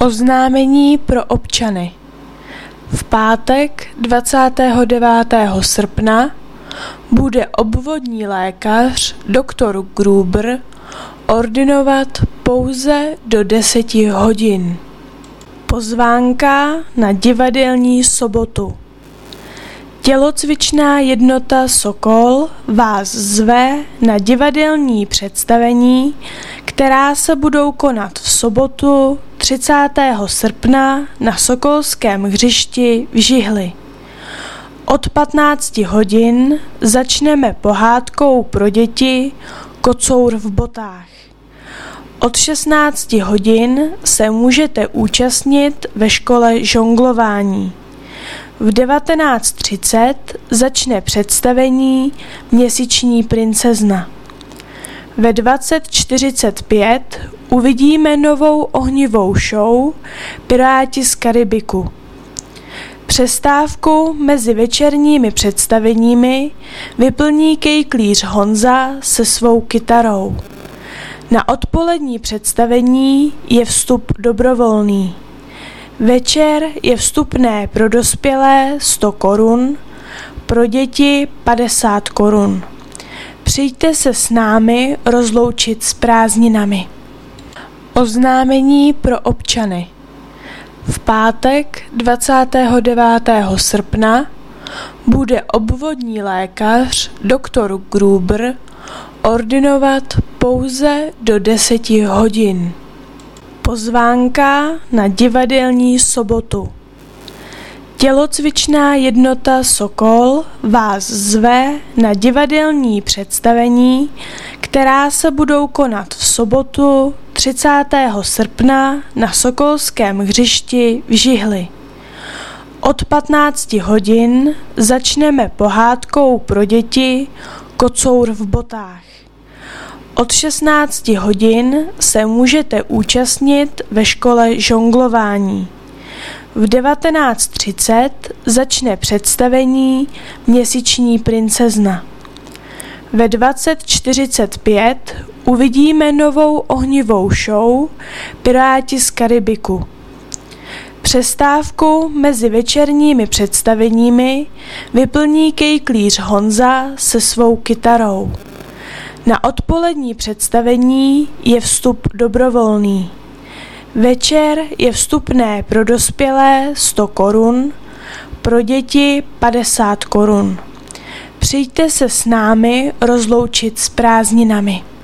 Oznámení pro občany. V pátek 29. srpna bude obvodní lékař dr. Gruber ordinovat pouze do 10 hodin. Pozvánka na divadelní sobotu. Tělocvičná jednota Sokol vás zve na divadelní představení, která se budou konat v sobotu 30. srpna na Sokolském hřišti v Žihli. Od 15 hodin začneme pohádkou pro děti Kocour v botách. Od 16 hodin se můžete účastnit ve škole žonglování. V 19:30 začne představení Měsíční princezna. Ve 20:45 uvidíme novou ohnivou show Piráti z Karibiku. Přestávku mezi večerními představeními vyplní kejklíř Honza se svou kytarou. Na odpolední představení je vstup dobrovolný. Večer je vstupné pro dospělé 100 korun, pro děti 50 korun. Přijďte se s námi rozloučit s prázdninami. Oznámení pro občany. V pátek 29. srpna bude obvodní lékař dr. Gruber ordinovat pouze do 10 hodin. Pozvánka na divadelní sobotu. Tělocvičná jednota Sokol vás zve na divadelní představení, která se budou konat v sobotu 30. srpna na Sokolském hřišti v Žihli. Od 15 hodin začneme pohádkou pro děti Kocour v botách. Od 16 hodin se můžete účastnit ve škole žonglování. V 19:30 začne představení Měsíční princezna. Ve 20:45 uvidíme novou ohnivou show Piráti z Karibiku. Přestávku mezi večerními představeními vyplní kejklíř Honza se svou kytarou. Na odpolední představení je vstup dobrovolný. Večer je vstupné pro dospělé 100 korun, pro děti 50 korun. Přijďte se s námi rozloučit s prázdninami.